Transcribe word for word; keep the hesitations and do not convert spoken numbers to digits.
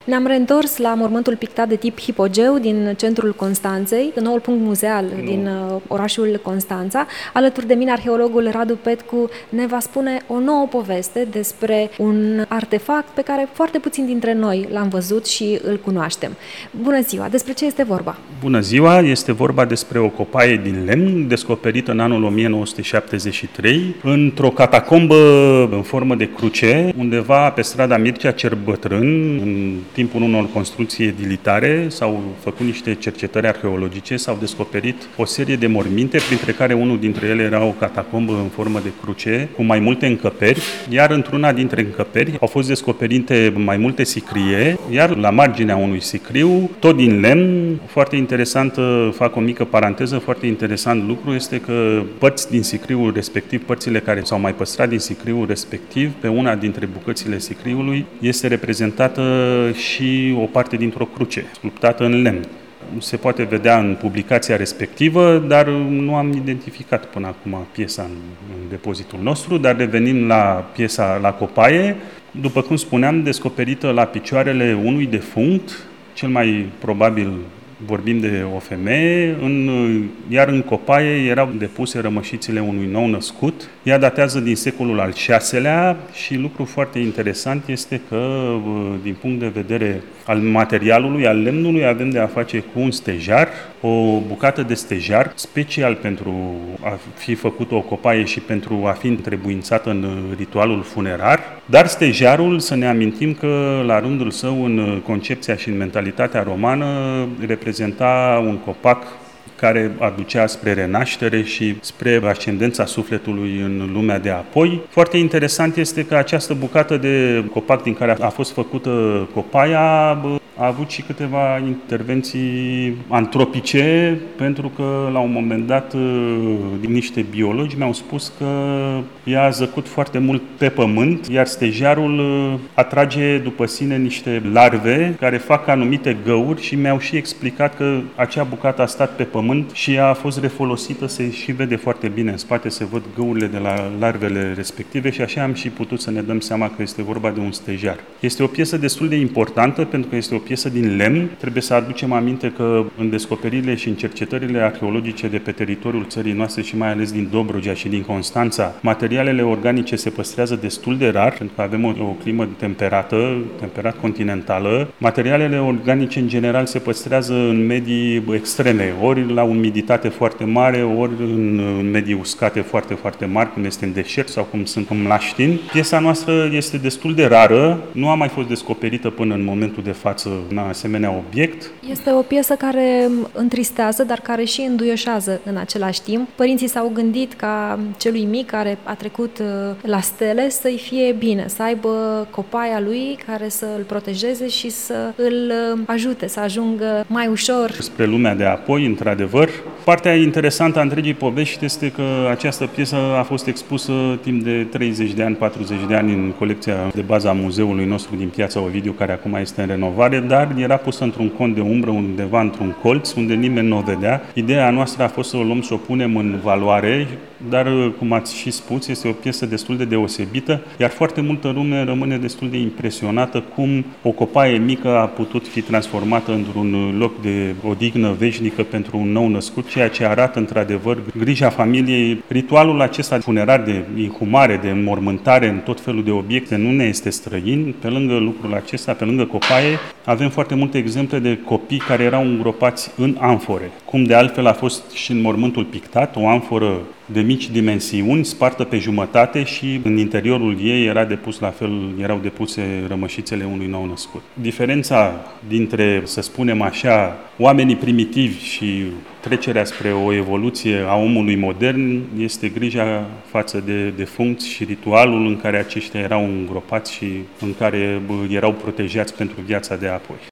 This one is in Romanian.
Ne-am reîntors la mormântul pictat de tip hipogeu din centrul Constanței, noul punct muzeal no. din uh, orașul Constanța. Alături de mine, arheologul Radu Petcu ne va spune o nouă poveste despre un artefact pe care foarte puțin dintre noi l-am văzut și îl cunoaștem. Bună ziua! Despre ce este vorba? Bună ziua! Este vorba despre o copaie din lemn descoperită în anul o mie nouă sute șaptezeci și trei într-o catacombă în formă de cruce, undeva pe strada Mircea cel Bătrân. În timpul unor construcții edilitare s-au făcut niște cercetări arheologice, s-au descoperit o serie de morminte, printre care unul dintre ele era o catacombă în formă de cruce, cu mai multe încăperi, iar într-una dintre încăperi au fost descoperite mai multe sicrie, iar la marginea unui sicriu, tot din lemn, foarte interesant, fac o mică paranteză, foarte interesant lucru este că părți din sicriul respectiv, părțile care s-au mai păstrat din sicriul respectiv, pe una dintre bucățile sicriului este reprezentată și o parte dintr-o cruce, sculptată în lemn. Se poate vedea în publicația respectivă, dar nu am identificat până acum piesa în, în depozitul nostru, dar revenim la piesa, la copaie, după cum spuneam, descoperită la picioarele unui defunct, cel mai probabil vorbim de o femeie, în, iar în copaie erau depuse rămășițile unui nou născut. Ea datează din secolul al șaselea și lucru foarte interesant este că, din punct de vedere al materialului, al lemnului, avem de a face cu un stejar, o bucată de stejar, special pentru a fi făcută o copaie și pentru a fi întrebuințată în ritualul funerar. Dar stejarul, să ne amintim că, la rândul său, în concepția și în mentalitatea romană, reprezenta un copac care aducea spre renaștere și spre ascendența sufletului în lumea de apoi. Foarte interesant este că această bucată de copac din care a fost făcută copaia a avut și câteva intervenții antropice, pentru că la un moment dat niște biologi mi-au spus că ea a zăcut foarte mult pe pământ, iar stejarul atrage după sine niște larve care fac anumite găuri și mi-au și explicat că acea bucată a stat pe pământ și ea a fost refolosită, se și vede foarte bine în spate, se văd găurile de la larvele respective și așa am și putut să ne dăm seama că este vorba de un stejar. Este o piesă destul de importantă pentru că este o piesă din lemn. Trebuie să aducem aminte că în descoperirile și în cercetările arheologice de pe teritoriul țării noastre și mai ales din Dobrogea și din Constanța, materialele organice se păstrează destul de rar, pentru că avem o, o climă temperată, temperat continentală. Materialele organice în general se păstrează în medii extreme, ori la umiditate foarte mare, ori în, în medii uscate foarte, foarte mari, cum este în deșert sau cum sunt în Mlaștin. Piesa noastră este destul de rară, nu a mai fost descoperită până în momentul de față un asemenea obiect. Este o piesă care întristează, dar care și înduioșează în același timp. Părinții s-au gândit ca celui mic care a trecut la stele să-i fie bine, să aibă copaia lui care să îl protejeze și să îl ajute să ajungă mai ușor spre lumea de apoi, într-adevăr. Partea interesantă a întregii povești este că această piesă a fost expusă timp de treizeci de ani, patruzeci de ani în colecția de bază a muzeului nostru din Piața Ovidiu, care acum este în renovare, dar era pusă într-un cont de umbră undeva într-un colț unde nimeni nu o vedea. Ideea noastră a fost să o luăm și o punem în valoare, dar, cum ați și spus, este o piesă destul de deosebită, iar foarte multă lume rămâne destul de impresionată cum o copaie mică a putut fi transformată într-un loc de odihnă veșnică pentru un nou născut, ceea ce arată într-adevăr grija familiei. Ritualul acesta funerar de inhumare, de înmormântare în tot felul de obiecte nu ne este străin. Pe lângă lucrul acesta, pe lângă copaie, avem foarte multe exemple de copii care erau îngropați în amfore, cum de altfel a fost și în mormântul pictat, o amforă de mici dimensiuni, spartă pe jumătate și în interiorul ei era depus la fel, erau depuse rămășițele unui nou născut. Diferența dintre, să spunem așa, oamenii primitivi și trecerea spre o evoluție a omului modern este grija față de defuncți și ritualul în care aceștia erau îngropați și în care erau protejați pentru viața de apoi.